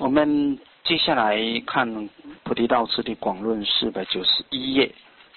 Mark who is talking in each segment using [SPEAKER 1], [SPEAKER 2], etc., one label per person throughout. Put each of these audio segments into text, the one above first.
[SPEAKER 1] 我们接下来看《菩提道次第广论》491页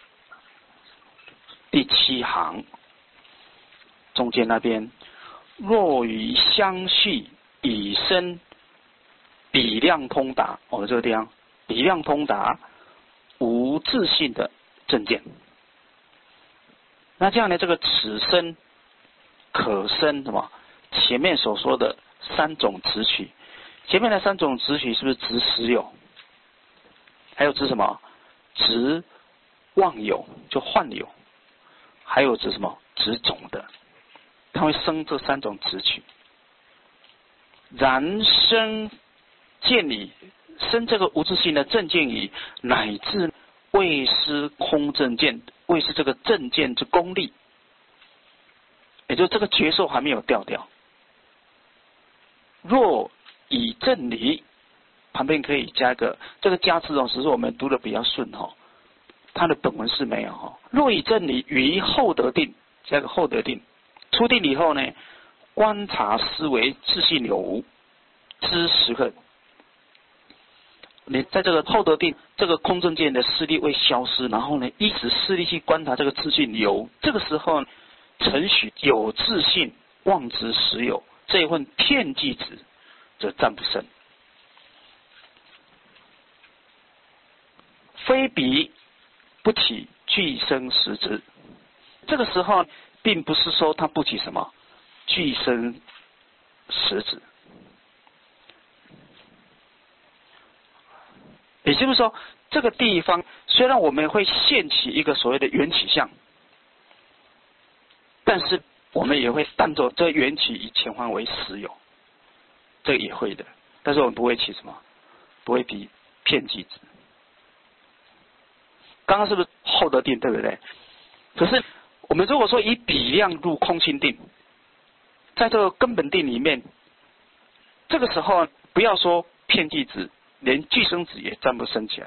[SPEAKER 1] 第7行，中间那边，若与相续以身比量通达，这个地方比量通达无自性的正见。那这样呢，这个此身可生什么？前面所说的3种执取，前面的3种执取是不是执实有？还有执什么？执妄有，就幻有。还有执什么？执种的。它会生这3种执取。然生见理，生这个无自性的正见理，乃至未失空正见，未失这个正见之功力，也就是这个觉受还没有掉掉。若以正理，旁边可以加一个这个加字只是我们读的比较顺它的本文是没有若以正理于后得定，加个后得定，出定以后呢，观察思维自性有无之时刻，你在这个后得定，这个空正见的势力会消失，然后呢，依此势力去观察这个自性有，这个时候承许有自性妄执实有这一份片剂执，则暂不生。非彼不起具生实执，这个时候并不是说它不起什么具生实执，也就是说，这个地方虽然我们会现起一个所谓的缘起相，但是我们也会当作这缘起以前还为实有，这个也会的，但是我们不会起什么，不会比片剂执。刚刚是不是后得定，对不对？可是我们如果说以比量入空性定，在这个根本定里面，这个时候不要说片剂执，连具生执也暂不生起来。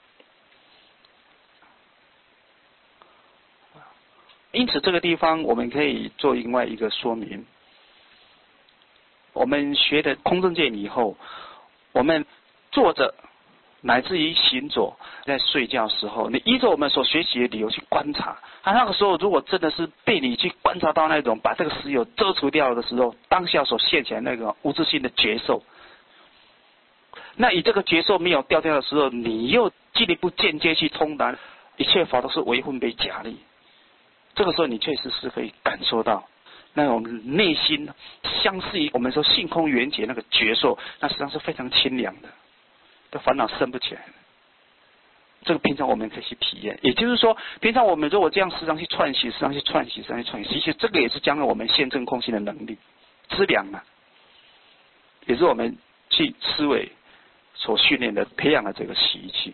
[SPEAKER 1] 因此这个地方我们可以做另外一个说明。我们学的空正见以后，我们坐着乃至于行走，在睡觉的时候，你依着我们所学习的理由去观察，那个时候如果真的是被你去观察到那种把这个实有遮除掉的时候，当下所现起来那个无自性的觉受，那以这个觉受没有掉掉的时候，你又进一步间接去通达一切法都是为分别假立，这个时候你确实是可以感受到那种内心相似于我们说性空缘觉那个觉受，那实际上是非常清凉的，这烦恼生不起来。这个平常我们可以去体验，也就是说，平常我们如果这样时常去串习，时常去串习，时常去串习，其实这个也是将来我们现证空性的能力资粮也是我们去思维所训练的、培养的这个习气。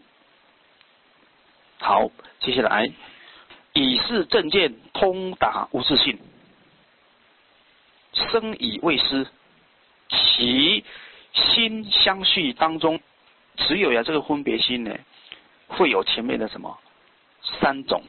[SPEAKER 1] 好，接下来以是正见通达无自性，生以未失，其心相续当中，只有这个分别心呢，会有前面的什么3种，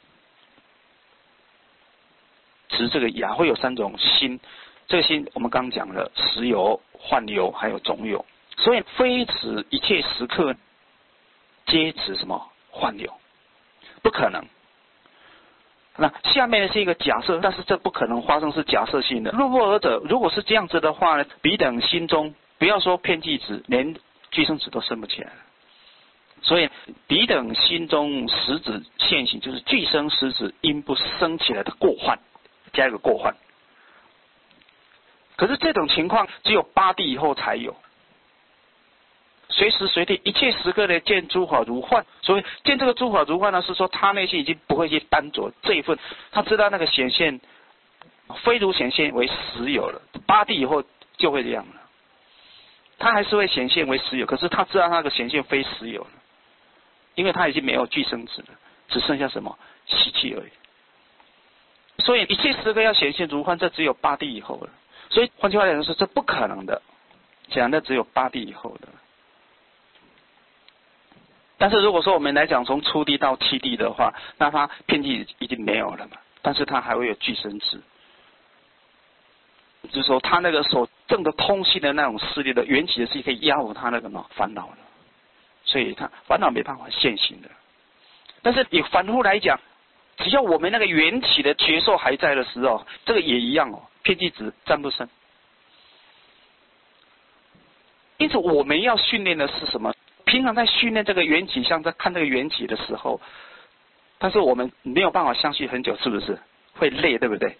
[SPEAKER 1] 执这个会有3种心，这个心我们刚讲了，实有、幻有还有种有，所以非此一切时刻皆指什么幻有，不可能。那下面是一个假设，但是这不可能发生，是假设性的。若或者，如果是这样子的话呢，彼等心中不要说片剂执，连具生执都生不起来。所以彼等心中实质现行，就是具生实质因不生起来的过患，加一个过患。可是这种情况只有8地以后才有。随时随地一切时刻的见诸法如幻，所以见这个诸法如幻呢，是说他内心已经不会去单着这一份，他知道那个显现非如显现为实有了，8地以后就会这样了。他还是会显现为实有，可是他知道那个显现非实有了，因为他已经没有具生执了，只剩下什么习气而已。所以一切时刻要显现如幻，这只有8地以后了。所以换句话来说，这不可能的，讲的只有8地以后的。但是如果说我们来讲从初地到7地的话，那它片剂已经没有了嘛，但是它还会有具生执。 就是说他那个所证的通信的那种势力的缘起的势力可以压服他那个烦恼的，所以他烦恼没办法现行的。但是以凡夫来讲，只要我们那个缘起的觉受还在的时候，这个也一样哦，偏激值占不生。因此我们要训练的是什么？平常在训练这个缘起相，在看这个缘起的时候，但是我们没有办法相续很久，是不是会累，对不对？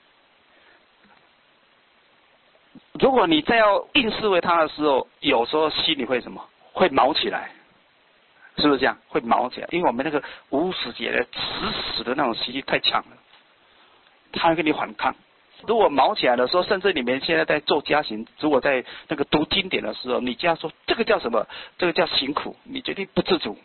[SPEAKER 1] 如果你再要硬思维它的时候，有时候心里会什么？会毛起来，是不是这样？会毛起来，因为我们那个无始劫的死死的那种习气太强了，它会跟你反抗。如果毛起来的时候，甚至你们现在在做加行，如果在那个读经典的时候，你这样说，这个叫什么？这个叫行苦，你绝对不自主，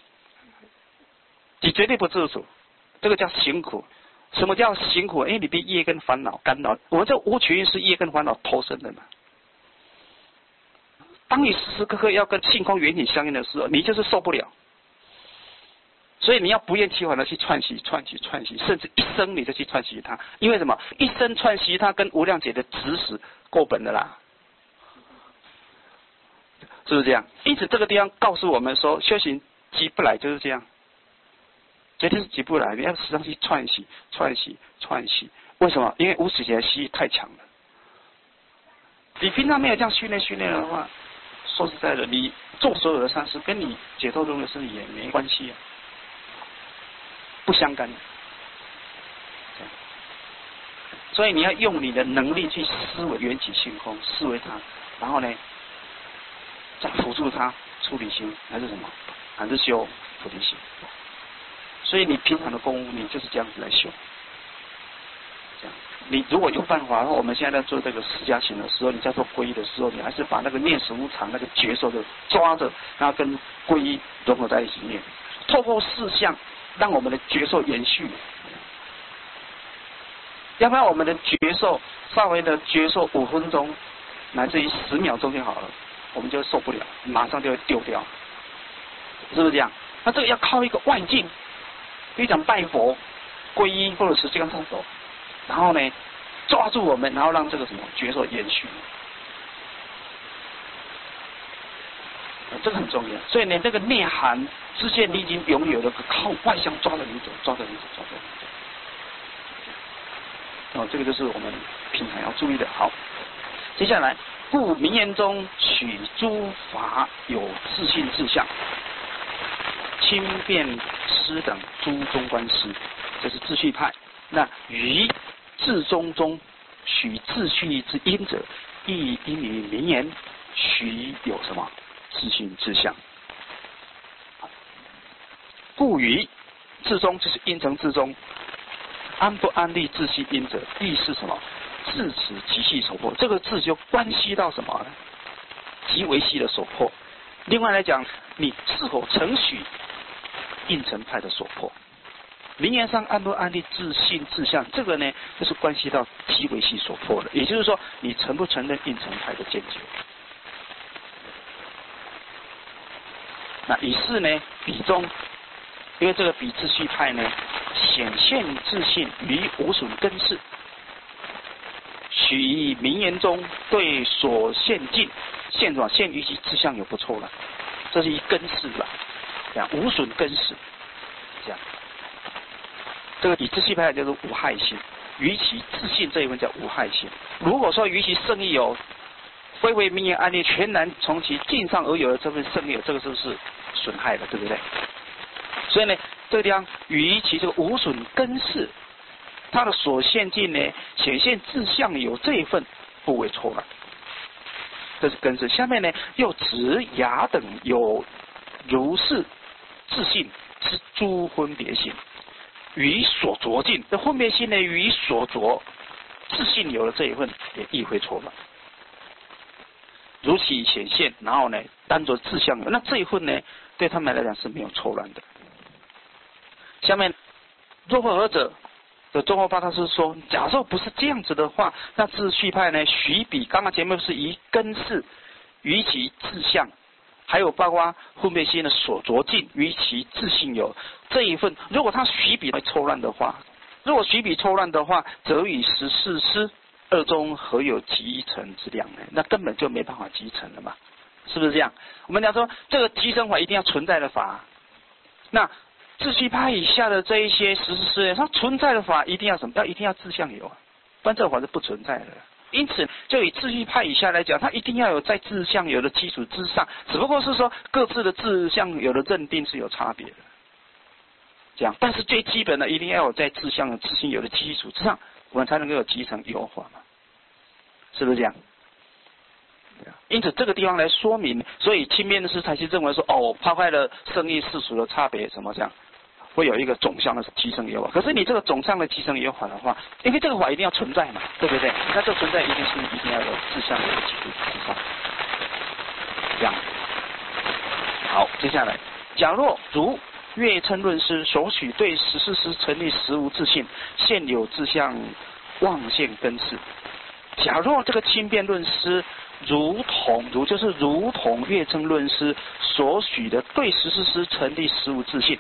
[SPEAKER 1] 你绝对不自主，这个叫行苦。什么叫行苦？因为你被业跟烦恼干扰。我们这无取因是业跟烦恼投生的嘛。当你时时刻刻要跟性空缘起相应的时候，你就是受不了。所以你要不厌其烦的去串习，甚至一生你就去串习它。因为什么？一生串习它跟无量劫的指使够本的啦，是不是这样？因此这个地方告诉我们说，修行急不来就是这样。绝对是急不来，你要时常去串习。为什么？因为无始劫的习太强了。你平常没有这样训练的话，说实在的，你做所有的善事，跟你解脱中的事也没关系啊，不相干。所以你要用你的能力去思维缘起性空，思维它，然后呢，再辅助它出离心，还是什么？还是修菩提心。所以你平常的功夫，你就是这样子来修。这样，你如果有办法的话，我们现在在做这个释迦行的时候，你在做皈依的时候，你还是把那个念死无常那个觉受的抓着，然后跟皈依融合在一起念，透过四项让我们的觉受延续。要不然我们的觉受稍微的觉受5分钟，乃至于10秒钟就好了，我们就受不了，马上就会丢掉，是不是这样？那这个要靠一个外境。比如讲拜佛、皈依或者是这样上手，然后呢抓住我们，然后让这个什么觉受延续，这个很重要。所以呢，这个内涵之间你已经拥有了个靠外相抓着你走。哦，这个就是我们平常要注意的。好，接下来，故名言中取诸法有自性自相。轻便师等诸中观师，这是自序派。那于自中中许自序之因者，亦因于名言许有什么自性自相。故于自中就是因成自中，安不安立自系因者，亦是什么自此即系所迫。这个字就关系到什么呢？即为系的所迫。另外来讲，你是否承许应成派的所迫，名言上安不安立自性自相，这个呢就是关系到即为系所迫的。也就是说，你承不承认应成派的见解？那以是呢比中，因为这个比自序派呢显现自性于无损根事，许以名言中对所现境现状现于其自相有不错了，这是一根事了。这样无损根事，这样，这个以自序派叫做无害性，于其自性这一份叫无害性。如果说于其圣意有，非为名言安立，全然从其境上而有的这份圣意，这个就是损害的，对不对？所以呢，这个地方于其这个无损根事，它的所现境呢，显现自相有这一份不为错了，这是根事。下面呢，又指雅等有如是自性之诸分别性，与所着境，这分别心呢，与所着自性有了这一份，也亦会错乱。如其显现，然后呢，单着自相有，那这一份呢，对他们来讲是没有错乱的。下面若或何者的中后八大师说，假设不是这样子的话，那自序派呢，许比刚刚前面是以根事与其自相。还有包括分别心的所着境于其自性有这一份，如果他许比会错乱的话，则与14师二中何有集成之量呢？那根本就没办法集成了嘛，是不是这样？我们讲说这个集成法一定要存在的法，那秩序派以下的这一些实施事，它存在的法一定要什么？一定要自相有啊，不然这个法是不存在的。因此，就以秩序派以下来讲，它一定要有在自相有的基础之上，只不过是说各自的自相有的认定是有差别的。这样，但是最基本的一定要有在自相的自性有的基础之上，我们才能够有集成有法嘛，是不是这样？因此这个地方来说明，所以轻便的师才是认为说，抛开了圣义世俗的差别，什么这样，会有一个总相的集成有法。可是你这个总相的集成有法的话，因为这个法一定要存在嘛，对不对？那这存在一定要有自相的基础之上，这样。好，接下来，假若如乐称论师所许对实事师成立实无自性，现有自相妄现根事。假若这个轻便论师如同乐称论师所许的对实事师成立实无自性，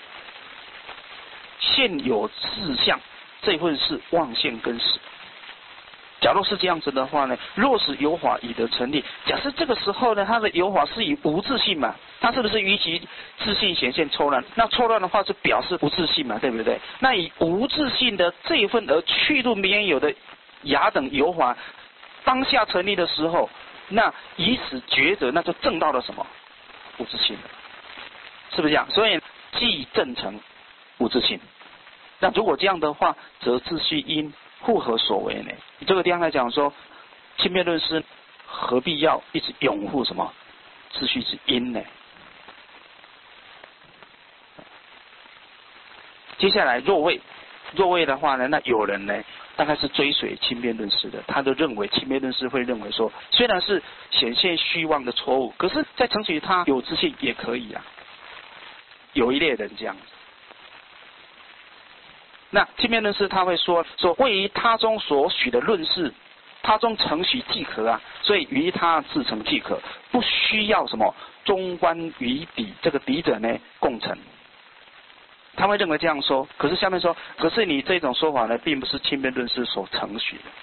[SPEAKER 1] 现有自相，这份是妄现根事。假若是这样子的话呢，若是有法已得成立，假设这个时候呢，它的有法是以无自性嘛，它是不是于其自性显现错乱？那错乱的话是表示无自性嘛，对不对？那以无自性的这一份而去入免有的雅等有法当下成立的时候，那以此觉得，那就证到了什么？无自性了，是不是这样？所以即证成无自性。那如果这样的话，则秩序因复何所为呢？这个地方来讲说，轻便论师何必要一直拥护什么秩序之因呢？接下来若位的话呢，那有人呢，大概是追随轻便论师的，他都认为轻便论师会认为说，虽然是显现虚妄的错误，可是在承许他有自信也可以啊。有一类人这样子。那轻便论师他会说位于他中所许的论事，他中承许即可啊，所以于他自成即可，不需要什么中观于彼这个彼者呢共成。他会认为这样说，可是下面说，可是你这种说法呢，并不是轻便论师所承许的，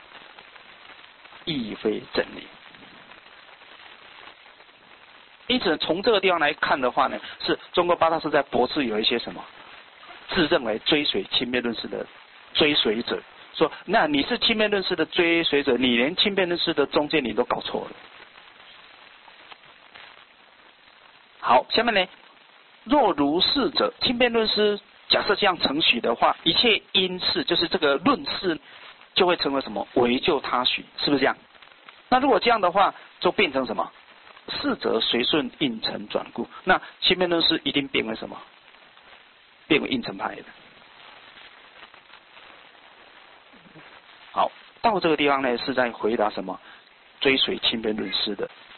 [SPEAKER 1] 亦非真理。因此从这个地方来看的话呢，是中国八大师在驳斥有一些什么自认为追随轻便论师的追随者，说那你是轻便论师的追随者，你连轻便论师的中间你都搞错了。好，下面呢，若如是者，轻便论师假设这样承许的话，一切因事就是这个论事就会成为什么？为就他许，是不是这样？那如果这样的话，就变成什么？是则随顺应成转故。那轻便论师一定变为什么？变为应成派的。好，到这个地方呢，是在回答什么？追随轻便论师的